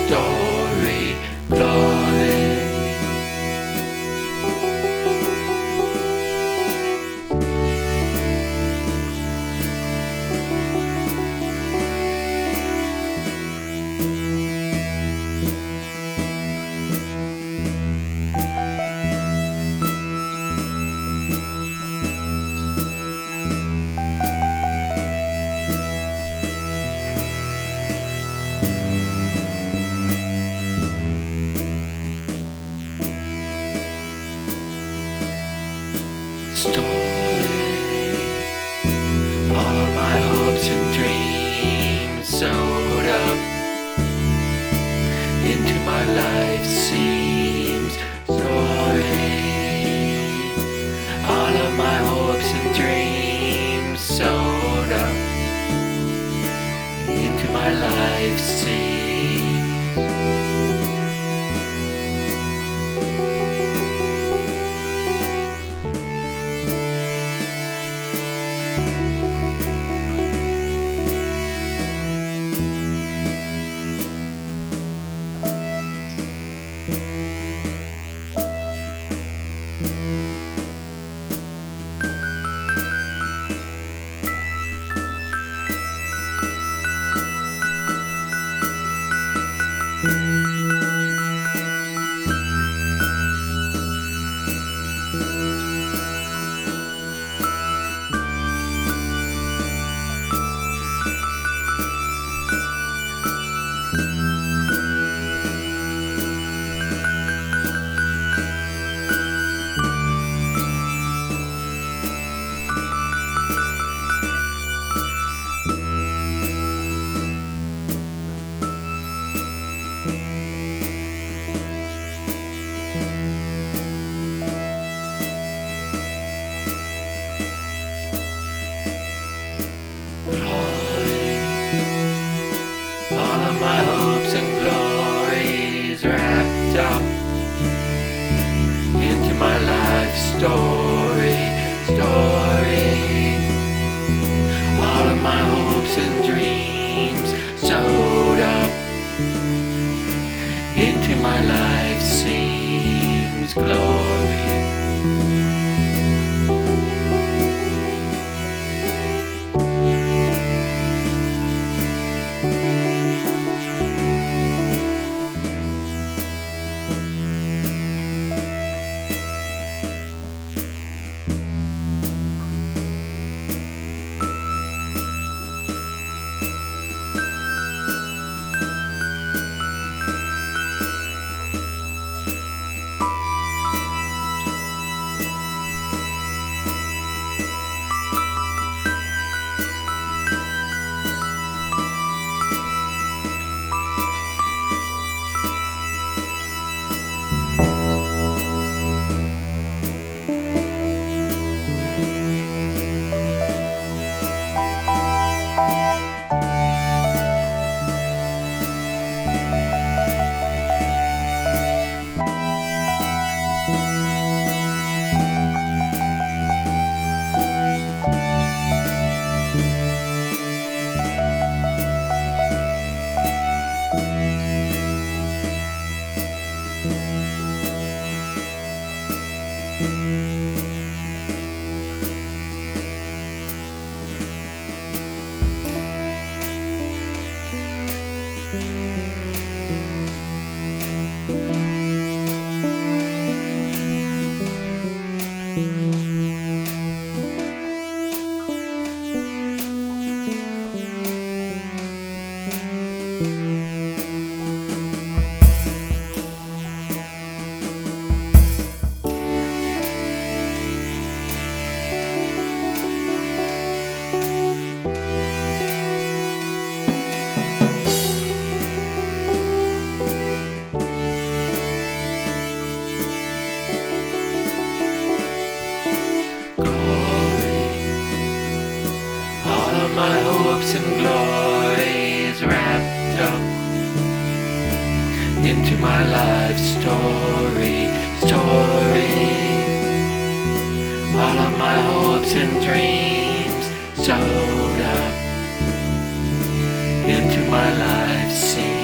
story, glory. Story, all of my hopes and dreams sewed up into my life seems. Story, all of my hopes and dreams sewed up into my life seems. All of my hopes and glories wrapped up into my life story. All of my hopes and dreams sewed up into my life seems. Glory. My hopes and glories wrapped up into my life story. All of my hopes and dreams sewed up into my life scene.